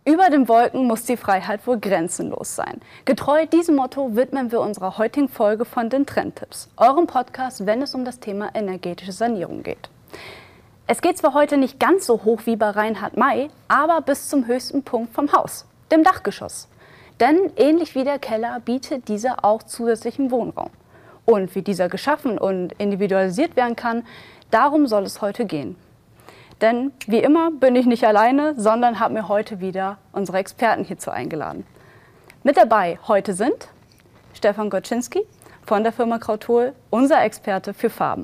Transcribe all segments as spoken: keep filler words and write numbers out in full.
Über den Wolken muss die Freiheit wohl grenzenlos sein. Getreu diesem Motto widmen wir unserer heutigen Folge von den Trendtipps, eurem Podcast, wenn es um das Thema energetische Sanierung geht. Es geht zwar heute nicht ganz so hoch wie bei Reinhard May, aber bis zum höchsten Punkt vom Haus, dem Dachgeschoss. Denn ähnlich wie der Keller bietet dieser auch zusätzlichen Wohnraum. Und wie dieser geschaffen und individualisiert werden kann, darum soll es heute gehen. Denn wie immer bin ich nicht alleine, sondern habe mir heute wieder unsere Experten hierzu eingeladen. Mit dabei heute sind Stefan Goczynski von der Firma Krautol, unser Experte für Farben.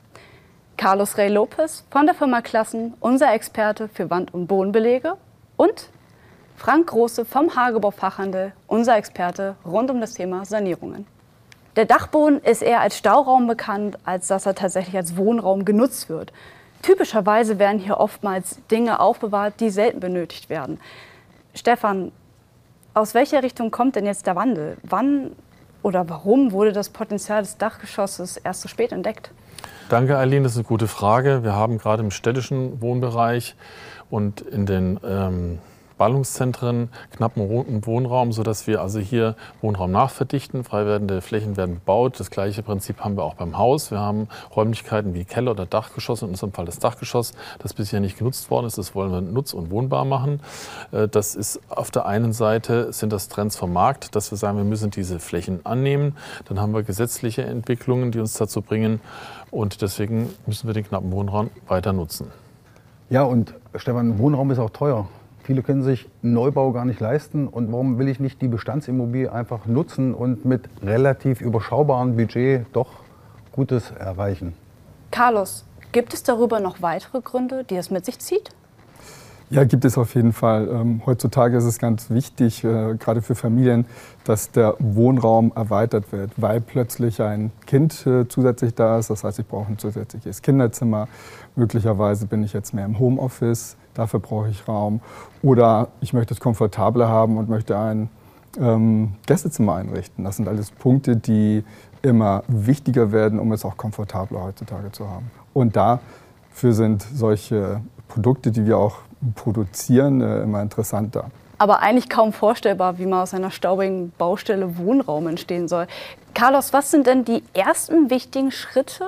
Carlos Rey Lopez von der Firma Klassen, unser Experte für Wand- und Bodenbelege. Und Frank Große vom Hagebau-Fachhandel, unser Experte rund um das Thema Sanierungen. Der Dachboden ist eher als Stauraum bekannt, als dass er tatsächlich als Wohnraum genutzt wird. Typischerweise werden hier oftmals Dinge aufbewahrt, die selten benötigt werden. Stefan, aus welcher Richtung kommt denn jetzt der Wandel? Wann oder warum wurde das Potenzial des Dachgeschosses erst so spät entdeckt? Danke, Eileen, das ist eine gute Frage. Wir haben gerade im städtischen Wohnbereich und in den ähm, Ballungszentren knappen Wohnraum, sodass wir also hier Wohnraum nachverdichten. Frei werdende Flächen werden bebaut. Das gleiche Prinzip haben wir auch beim Haus. Wir haben Räumlichkeiten wie Keller oder Dachgeschoss, in unserem Fall das Dachgeschoss, das bisher nicht genutzt worden ist. Das wollen wir nutz- und wohnbar machen. Das ist auf der einen Seite sind das Trends vom Markt, dass wir sagen, wir müssen diese Flächen annehmen. Dann haben wir gesetzliche Entwicklungen, die uns dazu bringen. Und deswegen müssen wir den knappen Wohnraum weiter nutzen. Ja, und Stefan, Wohnraum ist auch teuer. Viele können sich Neubau gar nicht leisten. Und warum will ich nicht die Bestandsimmobilie einfach nutzen und mit relativ überschaubarem Budget doch Gutes erreichen? Carlos, gibt es darüber noch weitere Gründe, die es mit sich zieht? Ja, gibt es auf jeden Fall. Ähm, heutzutage ist es ganz wichtig, äh, gerade für Familien, dass der Wohnraum erweitert wird, weil plötzlich ein Kind äh, zusätzlich da ist. Das heißt, ich brauche ein zusätzliches Kinderzimmer. Möglicherweise bin ich jetzt mehr im Homeoffice, dafür brauche ich Raum. Oder ich möchte es komfortabler haben und möchte ein ähm, Gästezimmer einrichten. Das sind alles Punkte, die immer wichtiger werden, um es auch komfortabler heutzutage zu haben. Und dafür sind solche Produkte, die wir auch produzieren, äh, immer interessanter. Aber eigentlich kaum vorstellbar, wie mal aus einer staubigen Baustelle Wohnraum entstehen soll. Carlos, was sind denn die ersten wichtigen Schritte,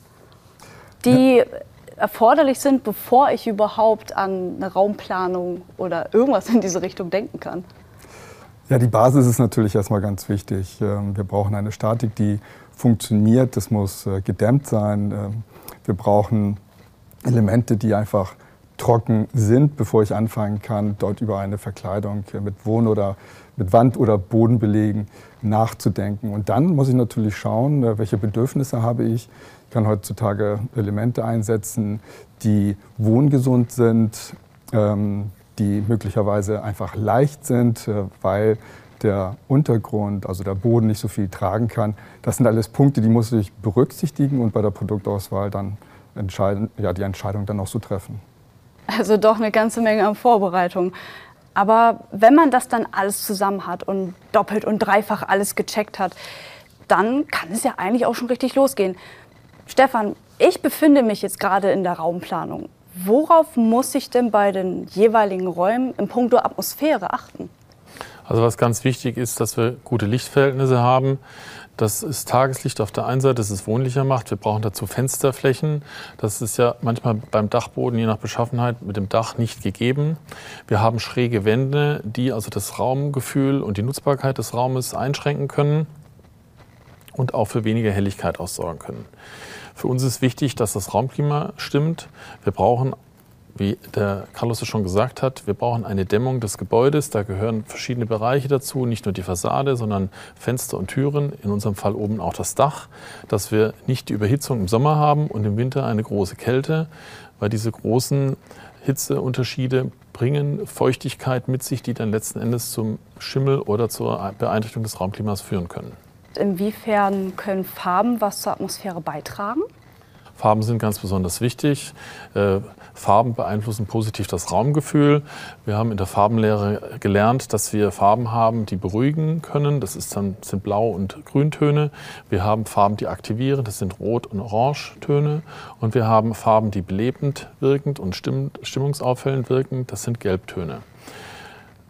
die ja. erforderlich sind, bevor ich überhaupt an eine Raumplanung oder irgendwas in diese Richtung denken kann? Ja, die Basis ist natürlich erstmal ganz wichtig. Wir brauchen eine Statik, die funktioniert. Das muss gedämmt sein. Wir brauchen Elemente, die einfach trocken sind, bevor ich anfangen kann, dort über eine Verkleidung mit Wohn- oder mit Wand- oder Bodenbelegen nachzudenken. Und dann muss ich natürlich schauen, welche Bedürfnisse habe ich. Ich kann heutzutage Elemente einsetzen, die wohngesund sind, die möglicherweise einfach leicht sind, weil der Untergrund, also der Boden, nicht so viel tragen kann. Das sind alles Punkte, die muss ich berücksichtigen und bei der Produktauswahl dann entscheiden, ja, die Entscheidung dann auch so treffen. Also doch eine ganze Menge an Vorbereitung. Aber wenn man das dann alles zusammen hat und doppelt und dreifach alles gecheckt hat, dann kann es ja eigentlich auch schon richtig losgehen. Stefan, ich befinde mich jetzt gerade in der Raumplanung. Worauf muss ich denn bei den jeweiligen Räumen in puncto Atmosphäre achten? Also was ganz wichtig ist, dass wir gute Lichtverhältnisse haben. Das ist Tageslicht auf der einen Seite, das es wohnlicher macht. Wir brauchen dazu Fensterflächen. Das ist ja manchmal beim Dachboden, je nach Beschaffenheit, mit dem Dach nicht gegeben. Wir haben schräge Wände, die also das Raumgefühl und die Nutzbarkeit des Raumes einschränken können und auch für weniger Helligkeit aussorgen können. Für uns ist wichtig, dass das Raumklima stimmt. Wir brauchen, wie der Carlos es schon gesagt hat, wir brauchen eine Dämmung des Gebäudes. Da gehören verschiedene Bereiche dazu, nicht nur die Fassade, sondern Fenster und Türen, in unserem Fall oben auch das Dach, dass wir nicht die Überhitzung im Sommer haben und im Winter eine große Kälte, weil diese großen Hitzeunterschiede bringen Feuchtigkeit mit sich, die dann letzten Endes zum Schimmel oder zur Beeinträchtigung des Raumklimas führen können. Inwiefern können Farben was zur Atmosphäre beitragen? Farben sind ganz besonders wichtig. Äh, Farben beeinflussen positiv das Raumgefühl. Wir haben in der Farbenlehre gelernt, dass wir Farben haben, die beruhigen können. Das ist dann, sind Blau- und Grüntöne. Wir haben Farben, die aktivieren. Das sind Rot- und Orangetöne. Und wir haben Farben, die belebend wirkend und stimm, stimmungsaufhellend wirken. Das sind Gelbtöne.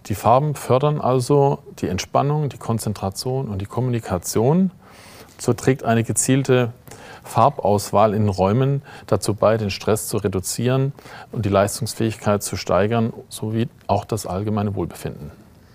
Die Farben fördern also die Entspannung, die Konzentration und die Kommunikation. So trägt eine gezielte Farbauswahl in Räumen dazu bei, den Stress zu reduzieren und die Leistungsfähigkeit zu steigern, sowie auch das allgemeine Wohlbefinden.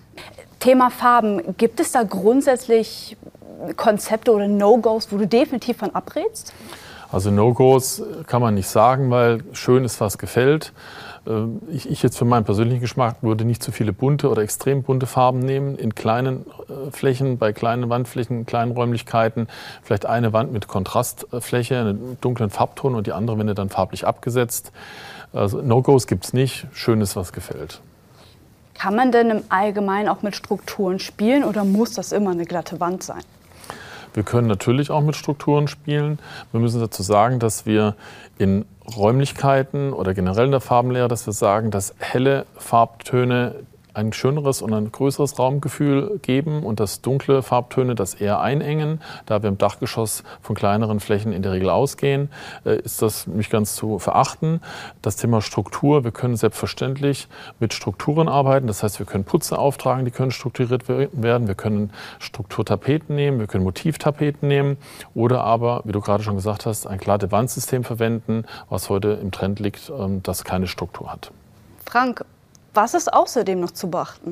Thema Farben. Gibt es da grundsätzlich Konzepte oder No-Gos, wo du definitiv von abrätst? Also No-Gos kann man nicht sagen, weil schön ist, was gefällt. Ich, ich jetzt für meinen persönlichen Geschmack würde nicht zu viele bunte oder extrem bunte Farben nehmen. In kleinen äh, Flächen, bei kleinen Wandflächen, kleinen Räumlichkeiten, vielleicht eine Wand mit Kontrastfläche, einen dunklen Farbton und die andere Wände dann farblich abgesetzt. Also No-Gos gibt es nicht, schön ist, was gefällt. Kann man denn im Allgemeinen auch mit Strukturen spielen oder muss das immer eine glatte Wand sein? Wir können natürlich auch mit Strukturen spielen. Wir müssen dazu sagen, dass wir in Räumlichkeiten oder generell in der Farbenlehre, dass wir sagen, dass helle Farbtöne ein schöneres und ein größeres Raumgefühl geben und dass dunkle Farbtöne das eher einengen. Da wir im Dachgeschoss von kleineren Flächen in der Regel ausgehen, ist das nicht ganz zu verachten. Das Thema Struktur, wir können selbstverständlich mit Strukturen arbeiten. Das heißt, wir können Putze auftragen, die können strukturiert werden. Wir können Strukturtapeten nehmen, wir können Motivtapeten nehmen oder aber, wie du gerade schon gesagt hast, ein glatte Wandsystem verwenden, was heute im Trend liegt, das keine Struktur hat. Frank, was ist außerdem noch zu beachten?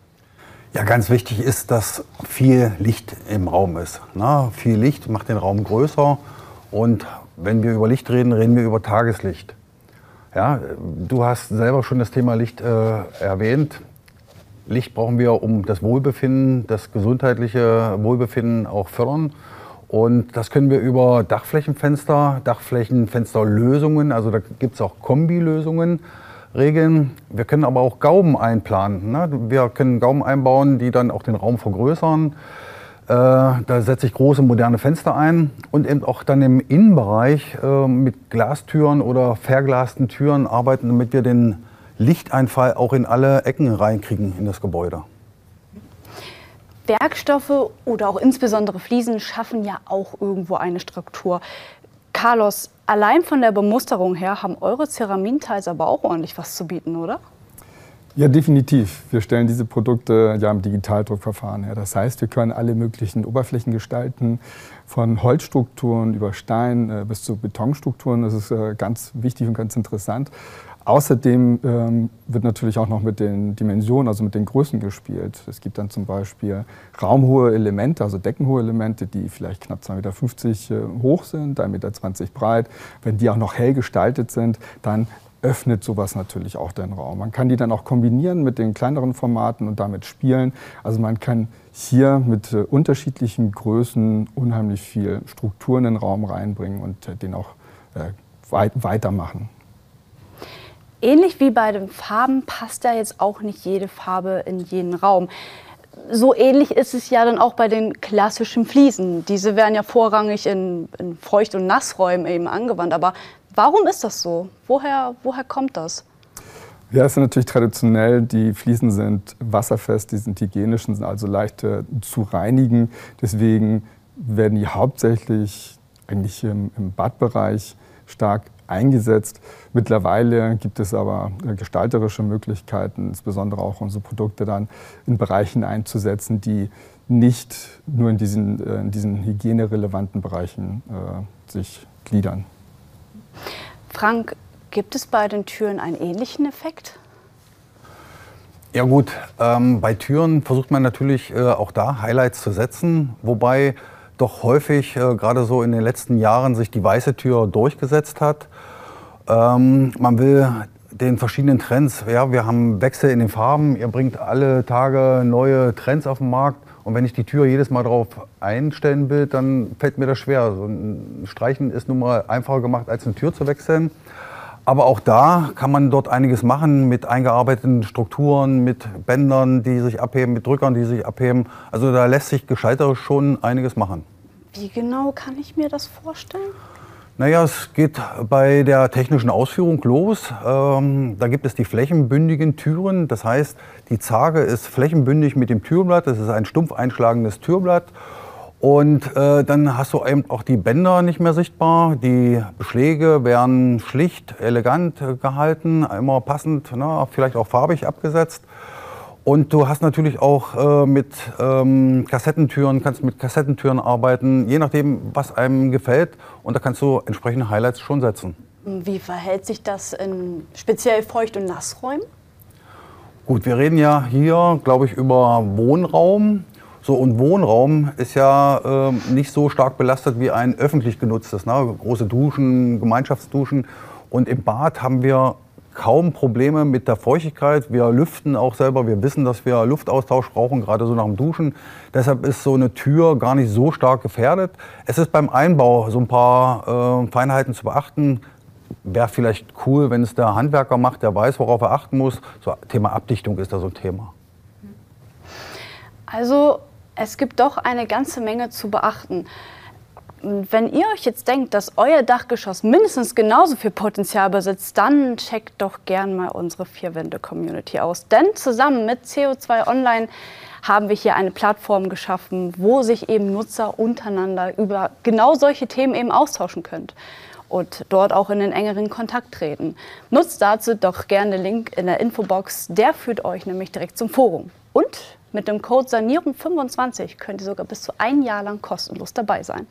Ja, ganz wichtig ist, dass viel Licht im Raum ist. Na, viel Licht macht den Raum größer und wenn wir über Licht reden, reden wir über Tageslicht. Ja, du hast selber schon das Thema Licht äh, erwähnt. Licht brauchen wir, um das Wohlbefinden, das gesundheitliche Wohlbefinden auch fördern. Und das können wir über Dachflächenfenster, Dachflächenfensterlösungen, also da gibt es auch Kombilösungen, regeln. Wir können aber auch Gauben einplanen. Ne? Wir können Gauben einbauen, die dann auch den Raum vergrößern. Äh, da setze ich große moderne Fenster ein und eben auch dann im Innenbereich äh, mit Glastüren oder verglasten Türen arbeiten, damit wir den Lichteinfall auch in alle Ecken reinkriegen in das Gebäude. Werkstoffe oder auch insbesondere Fliesen schaffen ja auch irgendwo eine Struktur. Carlos, allein von der Bemusterung her haben eure Ceramin-Tiles aber auch ordentlich was zu bieten, oder? Ja, definitiv. Wir stellen diese Produkte ja im Digitaldruckverfahren her. Das heißt, wir können alle möglichen Oberflächen gestalten, von Holzstrukturen über Stein äh, bis zu Betonstrukturen. Das ist äh, ganz wichtig und ganz interessant. Außerdem ähm, wird natürlich auch noch mit den Dimensionen, also mit den Größen gespielt. Es gibt dann zum Beispiel raumhohe Elemente, also deckenhohe Elemente, die vielleicht knapp zwei Meter fünfzig äh, hoch sind, ein Meter zwanzig breit. Wenn die auch noch hell gestaltet sind, dann öffnet sowas natürlich auch den Raum. Man kann die dann auch kombinieren mit den kleineren Formaten und damit spielen. Also man kann hier mit äh, unterschiedlichen Größen unheimlich viel Struktur in den Raum reinbringen und äh, den auch äh, weit weitermachen. Ähnlich wie bei den Farben passt ja jetzt auch nicht jede Farbe in jeden Raum. So ähnlich ist es ja dann auch bei den klassischen Fliesen. Diese werden ja vorrangig in, in Feucht- und Nassräumen eben angewandt. Aber warum ist das so? Woher, woher kommt das? Ja, es sind natürlich traditionell, die Fliesen sind wasserfest, die sind hygienisch, sind also leicht äh, zu reinigen. Deswegen werden die hauptsächlich eigentlich im, im Badbereich stark eingesetzt. Mittlerweile gibt es aber gestalterische Möglichkeiten, insbesondere auch unsere Produkte dann in Bereichen einzusetzen, die nicht nur in diesen, in diesen hygienerelevanten Bereichen äh, sich gliedern. Frank, gibt es bei den Türen einen ähnlichen Effekt? Ja gut, ähm, bei Türen versucht man natürlich äh, auch da Highlights zu setzen, wobei doch häufig, äh, gerade so in den letzten Jahren, sich die weiße Tür durchgesetzt hat. Ähm, man will den verschiedenen Trends, ja, wir haben Wechsel in den Farben, ihr bringt alle Tage neue Trends auf den Markt. Und wenn ich die Tür jedes Mal darauf einstellen will, dann fällt mir das schwer. So ein Streichen ist nun mal einfacher gemacht, als eine Tür zu wechseln. Aber auch da kann man dort einiges machen mit eingearbeiteten Strukturen, mit Bändern, die sich abheben, mit Drückern, die sich abheben. Also da lässt sich gestalterisch schon einiges machen. Wie genau kann ich mir das vorstellen? Naja, es geht bei der technischen Ausführung los. Ähm, da gibt es die flächenbündigen Türen. Das heißt, die Zarge ist flächenbündig mit dem Türblatt. Das ist ein stumpf einschlagendes Türblatt. Und äh, dann hast du eben auch die Bänder nicht mehr sichtbar. Die Beschläge werden schlicht, elegant gehalten, immer passend, na, vielleicht auch farbig abgesetzt. Und du hast natürlich auch äh, mit ähm, Kassettentüren, kannst mit Kassettentüren arbeiten, je nachdem, was einem gefällt. Und da kannst du entsprechende Highlights schon setzen. Wie verhält sich das in speziell Feucht- und Nassräumen? Gut, wir reden ja hier, glaube ich, über Wohnraum. So, und Wohnraum ist ja äh, nicht so stark belastet wie ein öffentlich genutztes, ne? Große Duschen, Gemeinschaftsduschen. Und im Bad haben wir kaum Probleme mit der Feuchtigkeit. Wir lüften auch selber. Wir wissen, dass wir Luftaustausch brauchen, gerade so nach dem Duschen. Deshalb ist so eine Tür gar nicht so stark gefährdet. Es ist beim Einbau so ein paar äh, Feinheiten zu beachten. Wäre vielleicht cool, wenn es der Handwerker macht, der weiß, worauf er achten muss. So, Thema Abdichtung ist da so ein Thema. Also es gibt doch eine ganze Menge zu beachten. Wenn ihr euch jetzt denkt, dass euer Dachgeschoss mindestens genauso viel Potenzial besitzt, dann checkt doch gern mal unsere Vier-Wände-Community aus. Denn zusammen mit C O zwei Online haben wir hier eine Plattform geschaffen, wo sich eben Nutzer untereinander über genau solche Themen eben austauschen können und dort auch in den engeren Kontakt treten. Nutzt dazu doch gerne den Link in der Infobox, der führt euch nämlich direkt zum Forum. Und mit dem Code Sanierung fünfundzwanzig könnt ihr sogar bis zu ein Jahr lang kostenlos dabei sein.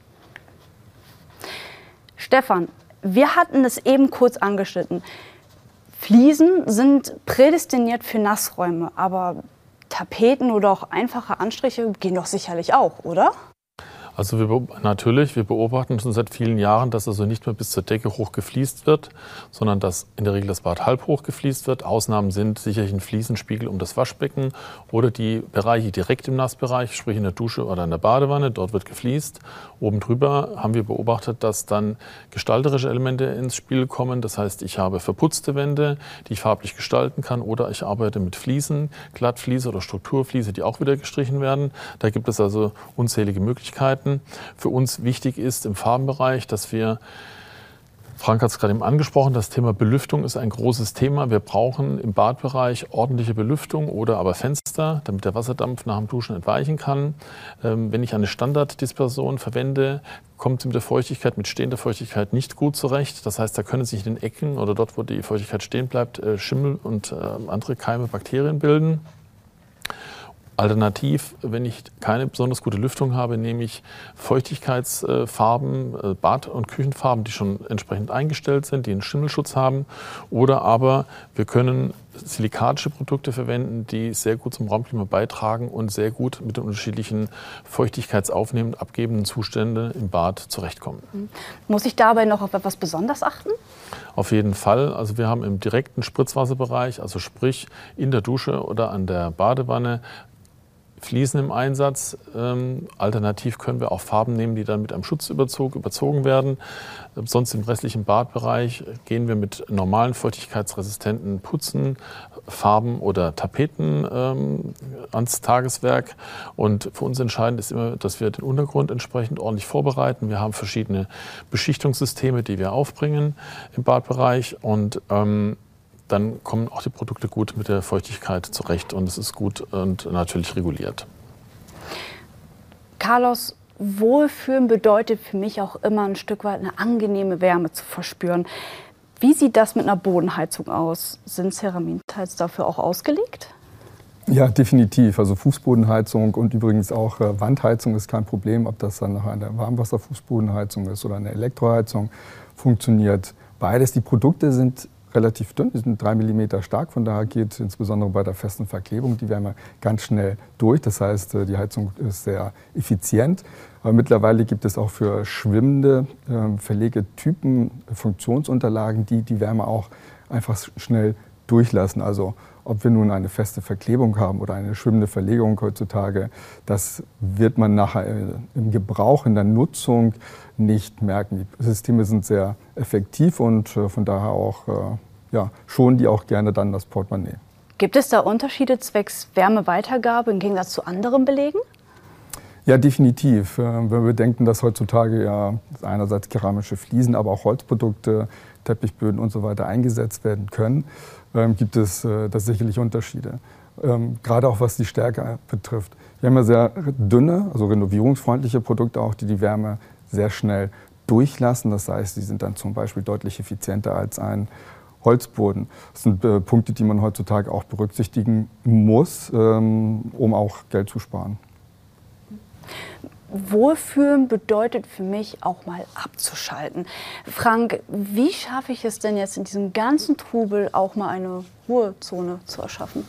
Stefan, wir hatten es eben kurz angeschnitten. Fliesen sind prädestiniert für Nassräume, aber Tapeten oder auch einfache Anstriche gehen doch sicherlich auch, oder? Also wir, natürlich, wir beobachten schon seit vielen Jahren, dass also nicht mehr bis zur Decke hoch gefliest wird, sondern dass in der Regel das Bad halb hoch gefliest wird. Ausnahmen sind sicherlich ein Fliesenspiegel um das Waschbecken oder die Bereiche direkt im Nassbereich, sprich in der Dusche oder in der Badewanne. Dort wird gefliest. Oben drüber haben wir beobachtet, dass dann gestalterische Elemente ins Spiel kommen. Das heißt, ich habe verputzte Wände, die ich farblich gestalten kann, oder ich arbeite mit Fliesen, Glattfliese oder Strukturfliese, die auch wieder gestrichen werden. Da gibt es also unzählige Möglichkeiten. Für uns wichtig ist im Farbenbereich, dass wir, Frank hat es gerade eben angesprochen, das Thema Belüftung ist ein großes Thema. Wir brauchen im Badbereich ordentliche Belüftung oder aber Fenster, damit der Wasserdampf nach dem Duschen entweichen kann. Ähm, wenn ich eine Standarddispersion verwende, kommt sie mit der Feuchtigkeit, mit stehender Feuchtigkeit nicht gut zurecht. Das heißt, da können sich in den Ecken oder dort, wo die Feuchtigkeit stehen bleibt, äh, Schimmel und äh, andere Keime, Bakterien bilden. Alternativ, wenn ich keine besonders gute Lüftung habe, nehme ich Feuchtigkeitsfarben, Bad- und Küchenfarben, die schon entsprechend eingestellt sind, die einen Schimmelschutz haben. Oder aber wir können silikatische Produkte verwenden, die sehr gut zum Raumklima beitragen und sehr gut mit den unterschiedlichen feuchtigkeitsaufnehmenden, abgebenden Zuständen im Bad zurechtkommen. Muss ich dabei noch auf etwas besonders achten? Auf jeden Fall. Also wir haben im direkten Spritzwasserbereich, also sprich in der Dusche oder an der Badewanne, Fliesen im Einsatz. Ähm, alternativ können wir auch Farben nehmen, die dann mit einem Schutzüberzug überzogen werden. Äh, sonst im restlichen Badbereich gehen wir mit normalen feuchtigkeitsresistenten Putzen, Farben oder Tapeten ähm, ans Tageswerk. Und für uns entscheidend ist immer, dass wir den Untergrund entsprechend ordentlich vorbereiten. Wir haben verschiedene Beschichtungssysteme, die wir aufbringen im Badbereich, und ähm, dann kommen auch die Produkte gut mit der Feuchtigkeit zurecht und es ist gut und natürlich reguliert. Carlos, Wohlfühlen bedeutet für mich auch immer ein Stück weit eine angenehme Wärme zu verspüren. Wie sieht das mit einer Bodenheizung aus? Sind Ceramin-Tiles dafür auch ausgelegt? Ja, definitiv. Also Fußbodenheizung und übrigens auch äh, Wandheizung ist kein Problem, ob das dann noch eine Warmwasserfußbodenheizung ist oder eine Elektroheizung, funktioniert beides. Die Produkte sind relativ dünn, die sind drei Millimeter stark, von daher geht insbesondere bei der festen Verklebung die Wärme ganz schnell durch. Das heißt, die Heizung ist sehr effizient. Aber mittlerweile gibt es auch für schwimmende äh, Verlegetypen Funktionsunterlagen, die die Wärme auch einfach schnell durchlassen. Also ob wir nun eine feste Verklebung haben oder eine schwimmende Verlegung heutzutage, das wird man nachher im Gebrauch, in der Nutzung nicht merken. Die Systeme sind sehr effektiv und von daher auch, ja, schonen die auch gerne dann das Portemonnaie. Gibt es da Unterschiede zwecks Wärmeweitergabe im Gegensatz zu anderen Belegen? Ja, definitiv. Wenn wir bedenken, dass heutzutage ja einerseits keramische Fliesen, aber auch Holzprodukte, Teppichböden und so weiter eingesetzt werden können, gibt es äh, da sicherlich Unterschiede. Ähm, gerade auch was die Stärke betrifft. Wir haben ja sehr dünne, also renovierungsfreundliche Produkte auch, die die Wärme sehr schnell durchlassen. Das heißt, sie sind dann zum Beispiel deutlich effizienter als ein Holzboden. Das sind äh, Punkte, die man heutzutage auch berücksichtigen muss, ähm, um auch Geld zu sparen. Wohlfühlen bedeutet für mich auch mal abzuschalten. Frank, wie schaffe ich es denn jetzt in diesem ganzen Trubel auch mal eine Ruhezone zu erschaffen?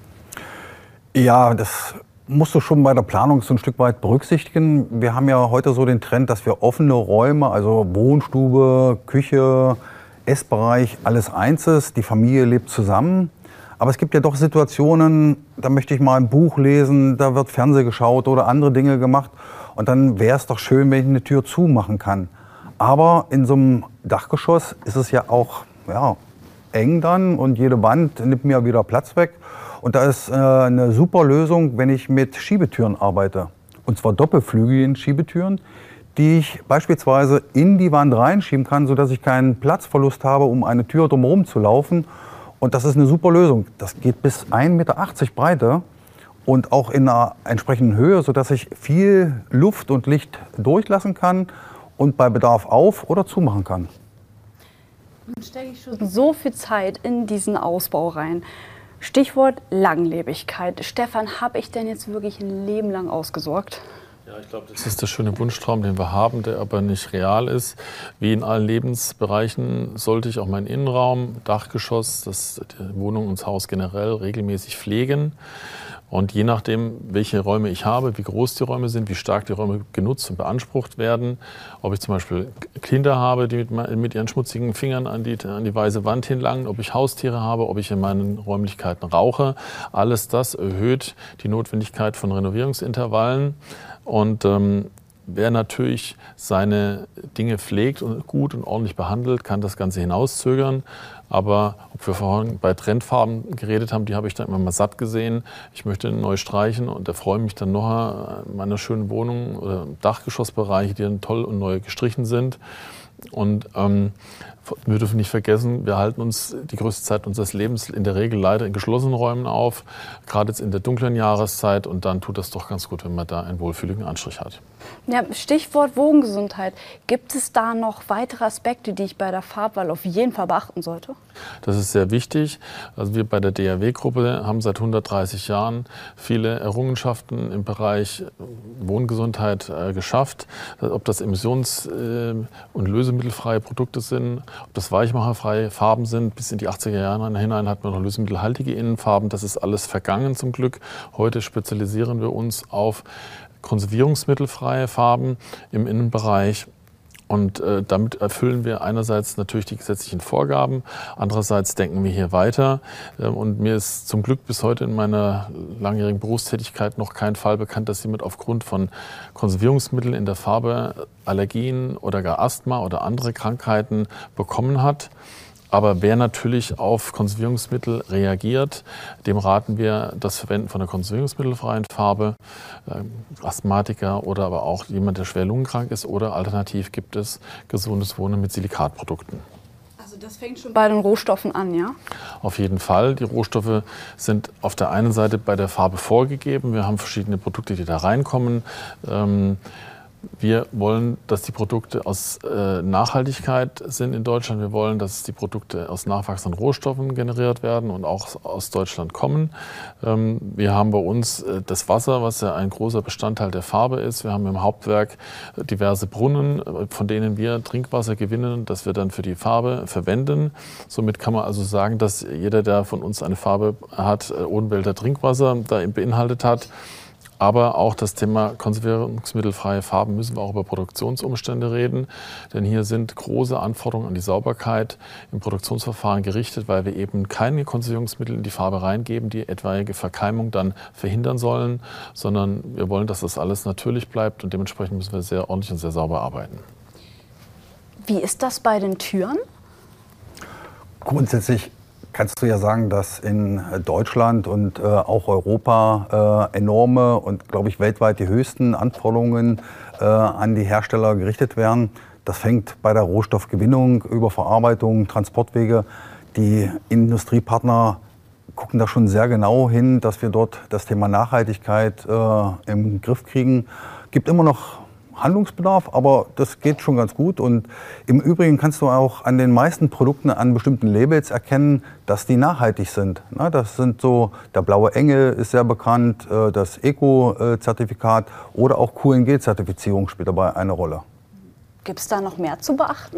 Ja, das musst du schon bei der Planung so ein Stück weit berücksichtigen. Wir haben ja heute so den Trend, dass wir offene Räume, also Wohnstube, Küche, Essbereich, alles eins ist. Die Familie lebt zusammen. Aber es gibt ja doch Situationen, da möchte ich mal ein Buch lesen, da wird Fernsehen geschaut oder andere Dinge gemacht. Und dann wäre es doch schön, wenn ich eine Tür zumachen kann. Aber in so einem Dachgeschoss ist es ja auch ja, eng dann und jede Wand nimmt mir wieder Platz weg. Und da ist äh, eine super Lösung, wenn ich mit Schiebetüren arbeite. Und zwar doppelflügigen Schiebetüren, die ich beispielsweise in die Wand reinschieben kann, sodass ich keinen Platzverlust habe, um eine Tür drumherum zu laufen. Und das ist eine super Lösung. Das geht bis ein Meter achtzig Breite und auch in einer entsprechenden Höhe, sodass ich viel Luft und Licht durchlassen kann und bei Bedarf auf- oder zumachen kann. Nun stecke ich schon so viel Zeit in diesen Ausbau rein. Stichwort Langlebigkeit. Stefan, habe ich denn jetzt wirklich ein Leben lang ausgesorgt? Ja, ich glaube, das ist der schöne Wunschtraum, den wir haben, der aber nicht real ist. Wie in allen Lebensbereichen sollte ich auch meinen Innenraum, Dachgeschoss, das, die Wohnung und das Haus generell regelmäßig pflegen. Und je nachdem, welche Räume ich habe, wie groß die Räume sind, wie stark die Räume genutzt und beansprucht werden, ob ich zum Beispiel Kinder habe, die mit, mit ihren schmutzigen Fingern an die, an die weiße Wand hinlangen, ob ich Haustiere habe, ob ich in meinen Räumlichkeiten rauche, alles das erhöht die Notwendigkeit von Renovierungsintervallen. Und ähm, wer natürlich seine Dinge pflegt und gut und ordentlich behandelt, kann das Ganze hinauszögern. Aber ob wir vorhin bei Trendfarben geredet haben, die habe ich dann immer mal satt gesehen. Ich möchte neu streichen und erfreue mich dann noch an meiner schönen Wohnung oder Dachgeschossbereiche, die dann toll und neu gestrichen sind. Und ähm, wir dürfen nicht vergessen, wir halten uns die größte Zeit unseres Lebens in der Regel leider in geschlossenen Räumen auf, gerade jetzt in der dunklen Jahreszeit. Und dann tut das doch ganz gut, wenn man da einen wohlfühligen Anstrich hat. Ja, Stichwort Wohngesundheit. Gibt es da noch weitere Aspekte, die ich bei der Farbwahl auf jeden Fall beachten sollte? Das ist sehr wichtig. Also wir bei der D R W-Gruppe haben seit hundertdreißig Jahren viele Errungenschaften im Bereich Wohngesundheit äh, geschafft. Ob das emissions- äh, und lösemittelfreie Produkte sind, ob das weichmacherfreie Farben sind. Bis in die achtziger Jahre hinein hatten wir noch lösemittelhaltige Innenfarben. Das ist alles vergangen zum Glück. Heute spezialisieren wir uns auf konservierungsmittelfreie Farben im Innenbereich. Und äh, damit erfüllen wir einerseits natürlich die gesetzlichen Vorgaben, andererseits denken wir hier weiter. Äh, und mir ist zum Glück bis heute in meiner langjährigen Berufstätigkeit noch kein Fall bekannt, dass jemand aufgrund von Konservierungsmitteln in der Farbe Allergien oder gar Asthma oder andere Krankheiten bekommen hat. Aber wer natürlich auf Konservierungsmittel reagiert, dem raten wir das Verwenden von einer konservierungsmittelfreien Farbe, äh, Asthmatiker oder aber auch jemand, der schwer lungenkrank ist, oder alternativ gibt es gesundes Wohnen mit Silikatprodukten. Also das fängt schon bei den Rohstoffen an, ja? Auf jeden Fall. Die Rohstoffe sind auf der einen Seite bei der Farbe vorgegeben. Wir haben verschiedene Produkte, die da reinkommen. Ähm, Wir wollen, dass die Produkte aus äh, Nachhaltigkeit sind in Deutschland. Wir wollen, dass die Produkte aus nachwachsenden Rohstoffen generiert werden und auch aus Deutschland kommen. Ähm, wir haben bei uns äh, das Wasser, was ja ein großer Bestandteil der Farbe ist. Wir haben im Hauptwerk diverse Brunnen, von denen wir Trinkwasser gewinnen, das wir dann für die Farbe verwenden. Somit kann man also sagen, dass jeder, der von uns eine Farbe hat, Odenwälder Trinkwasser da beinhaltet hat. Aber auch das Thema konservierungsmittelfreie Farben müssen wir auch über Produktionsumstände reden. Denn hier sind große Anforderungen an die Sauberkeit im Produktionsverfahren gerichtet, weil wir eben keine Konservierungsmittel in die Farbe reingeben, die etwaige Verkeimung dann verhindern sollen, sondern wir wollen, dass das alles natürlich bleibt und dementsprechend müssen wir sehr ordentlich und sehr sauber arbeiten. Wie ist das bei den Türen? Grundsätzlich kannst du ja sagen, dass in Deutschland und äh, auch Europa äh, enorme und, glaube ich, weltweit die höchsten Anforderungen äh, an die Hersteller gerichtet werden. Das fängt bei der Rohstoffgewinnung über Verarbeitung, Transportwege. Die Industriepartner gucken da schon sehr genau hin, dass wir dort das Thema Nachhaltigkeit äh, im Griff kriegen. Es gibt immer noch Handlungsbedarf, aber das geht schon ganz gut. Und im Übrigen kannst du auch an den meisten Produkten, an bestimmten Labels erkennen, dass die nachhaltig sind. Na, das sind so, der blaue Engel ist sehr bekannt, das Eco-Zertifikat oder auch Q N G-Zertifizierung spielt dabei eine Rolle. Gibt es da noch mehr zu beachten?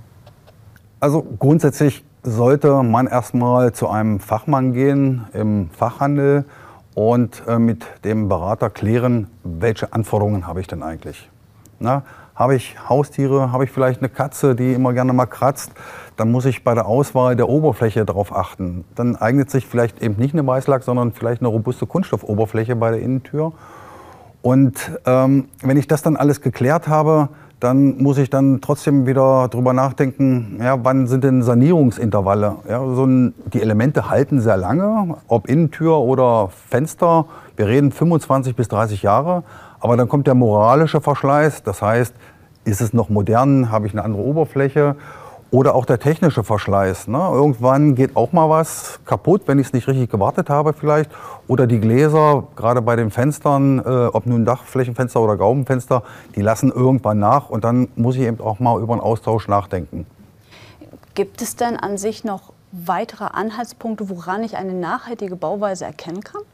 Also grundsätzlich sollte man erstmal zu einem Fachmann gehen im Fachhandel und äh, mit dem Berater klären, welche Anforderungen habe ich denn eigentlich. Na, habe ich Haustiere, habe ich vielleicht eine Katze, die immer gerne mal kratzt, dann muss ich bei der Auswahl der Oberfläche darauf achten. Dann eignet sich vielleicht eben nicht eine Weißlack, sondern vielleicht eine robuste Kunststoffoberfläche bei der Innentür. Und ähm, wenn ich das dann alles geklärt habe, dann muss ich dann trotzdem wieder drüber nachdenken, ja, wann sind denn Sanierungsintervalle? Ja, so ein, die Elemente halten sehr lange, ob Innentür oder Fenster. Wir reden fünfundzwanzig bis dreißig Jahre, aber dann kommt der moralische Verschleiß. Das heißt, ist es noch modern, habe ich eine andere Oberfläche? Oder auch der technische Verschleiß. Ne? Irgendwann geht auch mal was kaputt, wenn ich es nicht richtig gewartet habe vielleicht. Oder die Gläser, gerade bei den Fenstern, äh, ob nun Dachflächenfenster oder Gaubenfenster, die lassen irgendwann nach. Und dann muss ich eben auch mal über einen Austausch nachdenken. Gibt es denn an sich noch weitere Anhaltspunkte, woran ich eine nachhaltige Bauweise erkennen kann?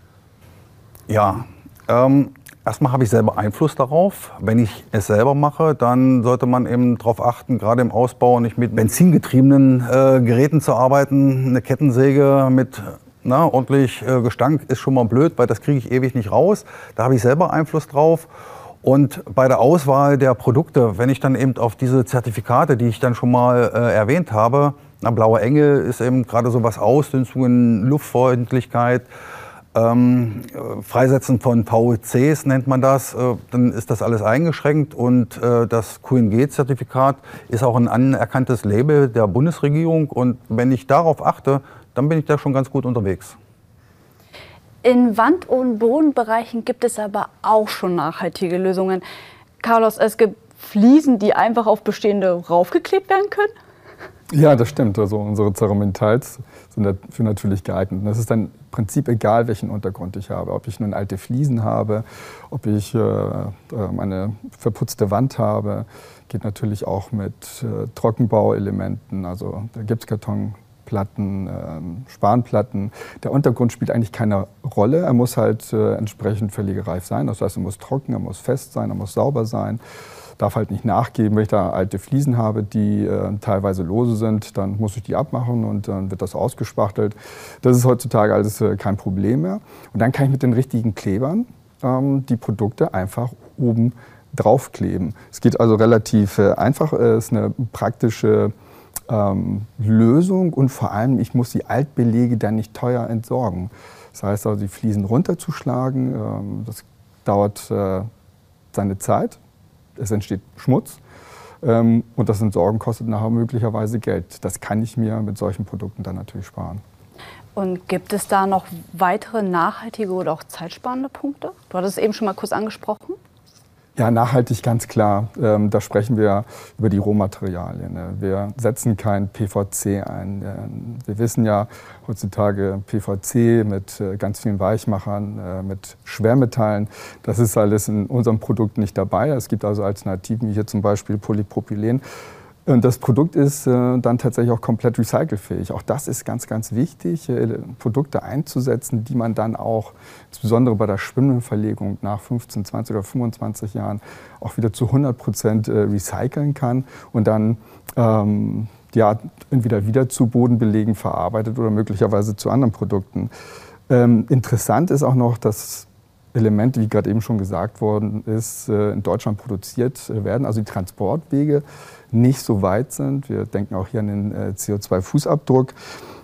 Ja, ähm, erstmal habe ich selber Einfluss darauf. Wenn ich es selber mache, dann sollte man eben darauf achten, gerade im Ausbau nicht mit benzingetriebenen äh, Geräten zu arbeiten. Eine Kettensäge mit na, ordentlich äh, Gestank ist schon mal blöd, weil das kriege ich ewig nicht raus. Da habe ich selber Einfluss drauf. Und bei der Auswahl der Produkte, wenn ich dann eben auf diese Zertifikate, die ich dann schon mal äh, erwähnt habe, na, blaue Engel ist eben gerade so was Ausdünstungen, Luftfreundlichkeit, Ähm, Freisetzen von V Cs nennt man das, äh, dann ist das alles eingeschränkt und äh, das Q N G-Zertifikat ist auch ein anerkanntes Label der Bundesregierung und wenn ich darauf achte, dann bin ich da schon ganz gut unterwegs. In Wand- und Bodenbereichen gibt es aber auch schon nachhaltige Lösungen. Carlos, es gibt Fliesen, die einfach auf bestehende raufgeklebt werden können? Ja, das stimmt. Also unsere Ceramentiles sind dafür natürlich geeignet. Und es ist dann im Prinzip egal, welchen Untergrund ich habe. Ob ich nun alte Fliesen habe, ob ich äh, eine verputzte Wand habe. Geht natürlich auch mit äh, Trockenbauelementen, also Gipskartonplatten, äh, Spanplatten. Der Untergrund spielt eigentlich keine Rolle. Er muss halt äh, entsprechend verlegereif sein. Das heißt, er muss trocken, er muss fest sein, er muss sauber sein. Darf halt nicht nachgeben, wenn ich da alte Fliesen habe, die äh, teilweise lose sind, dann muss ich die abmachen und dann wird das ausgespachtelt. Das ist heutzutage alles äh, kein Problem mehr. Und dann kann ich mit den richtigen Klebern ähm, die Produkte einfach oben draufkleben. Es geht also relativ äh, einfach, es ist eine praktische ähm, Lösung und vor allem, ich muss die Altbelege dann nicht teuer entsorgen. Das heißt also, die Fliesen runterzuschlagen, ähm, das dauert äh, seine Zeit. Es entsteht Schmutz ähm, und das Entsorgen kostet nachher möglicherweise Geld. Das kann ich mir mit solchen Produkten dann natürlich sparen. Und gibt es da noch weitere nachhaltige oder auch zeitsparende Punkte? Du hattest es eben schon mal kurz angesprochen. Ja, nachhaltig ganz klar. Ähm, da sprechen wir über die Rohmaterialien. Ne? Wir setzen kein P V C ein. Ähm, wir wissen ja heutzutage P V C mit äh, ganz vielen Weichmachern, äh, mit Schwermetallen. Das ist alles in unserem Produkt nicht dabei. Es gibt also Alternativen wie hier zum Beispiel Polypropylen. Und das Produkt ist äh, dann tatsächlich auch komplett recycelfähig. Auch das ist ganz, ganz wichtig, äh, Produkte einzusetzen, die man dann auch, insbesondere bei der Schwimmenverlegung nach fünfzehn, zwanzig oder fünfundzwanzig Jahren, auch wieder zu hundert Prozent äh, recyceln kann und dann ähm, ja, entweder wieder zu Bodenbelegen verarbeitet oder möglicherweise zu anderen Produkten. Ähm, interessant ist auch noch, dass Elemente, wie gerade eben schon gesagt worden ist, in Deutschland produziert werden, also die Transportwege nicht so weit sind. Wir denken auch hier an den C O zwei Fußabdruck.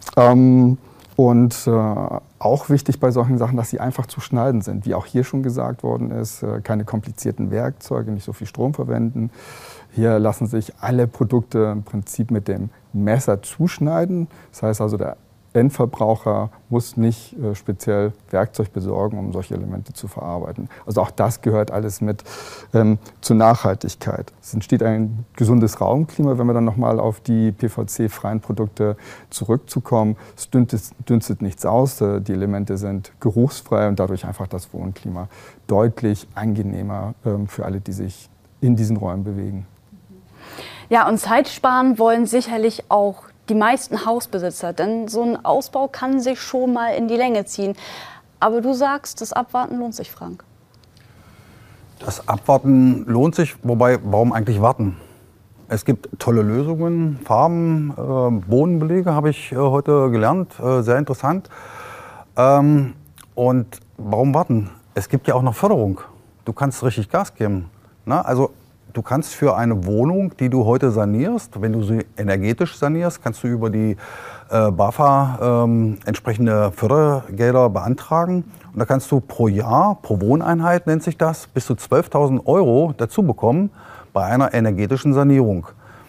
Und auch wichtig bei solchen Sachen, dass sie einfach zu schneiden sind. Wie auch hier schon gesagt worden ist, keine komplizierten Werkzeuge, nicht so viel Strom verwenden. Hier lassen sich alle Produkte im Prinzip mit dem Messer zuschneiden. Das heißt also, der Endverbraucher muss nicht äh, speziell Werkzeug besorgen, um solche Elemente zu verarbeiten. Also auch das gehört alles mit ähm, zur Nachhaltigkeit. Es entsteht ein gesundes Raumklima, wenn wir dann nochmal auf die P V C-freien Produkte zurückzukommen. Es dünstet, dünstet nichts aus, äh, die Elemente sind geruchsfrei und dadurch einfach das Wohnklima deutlich angenehmer ähm, für alle, die sich in diesen Räumen bewegen. Ja, und Zeit sparen wollen sicherlich auch die meisten Hausbesitzer, denn so ein Ausbau kann sich schon mal in die Länge ziehen. Aber du sagst, das Abwarten lohnt sich, Frank. Das Abwarten lohnt sich, wobei, warum eigentlich warten? Es gibt tolle Lösungen, Farben, äh, Bodenbelege habe ich äh, heute gelernt, äh, sehr interessant. Ähm, und warum warten? Es gibt ja auch noch Förderung. Du kannst richtig Gas geben. Na, also du kannst für eine Wohnung, die du heute sanierst, wenn du sie energetisch sanierst, kannst du über die äh, BAFA ähm, entsprechende Fördergelder beantragen. Und da kannst du pro Jahr, pro Wohneinheit nennt sich das, bis zu zwölftausend Euro dazu bekommen bei einer energetischen Sanierung.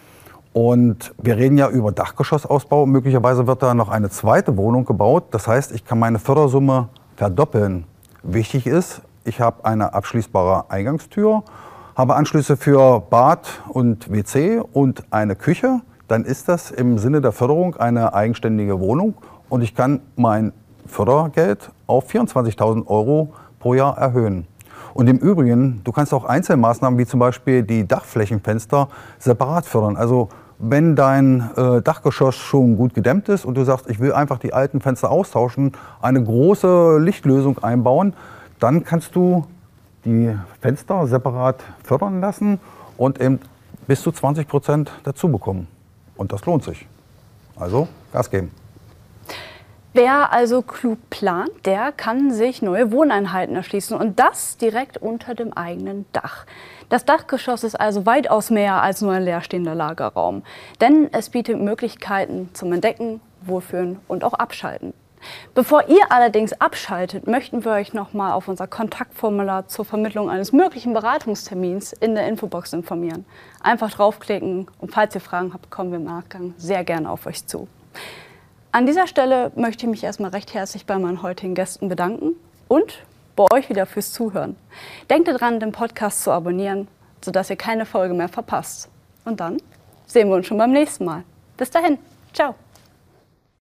Und wir reden ja über Dachgeschossausbau. Möglicherweise wird da noch eine zweite Wohnung gebaut. Das heißt, ich kann meine Fördersumme verdoppeln. Wichtig ist, ich habe eine abschließbare Eingangstür, habe Anschlüsse für Bad und W C und eine Küche. Dann ist das im Sinne der Förderung eine eigenständige Wohnung und ich kann mein Fördergeld auf vierundzwanzigtausend Euro pro Jahr erhöhen. Und im Übrigen, du kannst auch Einzelmaßnahmen wie zum Beispiel die Dachflächenfenster separat fördern. Also wenn dein äh, Dachgeschoss schon gut gedämmt ist und du sagst, ich will einfach die alten Fenster austauschen, eine große Lichtlösung einbauen, dann kannst du die Fenster separat fördern lassen und eben bis zu zwanzig Prozent dazu bekommen. Und das lohnt sich. Also Gas geben. Wer also klug plant, der kann sich neue Wohneinheiten erschließen und das direkt unter dem eigenen Dach. Das Dachgeschoss ist also weitaus mehr als nur ein leerstehender Lagerraum, denn es bietet Möglichkeiten zum Entdecken, Wohlfühlen und auch Abschalten. Bevor ihr allerdings abschaltet, möchten wir euch nochmal auf unser Kontaktformular zur Vermittlung eines möglichen Beratungstermins in der Infobox informieren. Einfach draufklicken und falls ihr Fragen habt, kommen wir im Nachgang sehr gerne auf euch zu. An dieser Stelle möchte ich mich erstmal recht herzlich bei meinen heutigen Gästen bedanken und bei euch wieder fürs Zuhören. Denkt daran, den Podcast zu abonnieren, sodass ihr keine Folge mehr verpasst. Und dann sehen wir uns schon beim nächsten Mal. Bis dahin, ciao!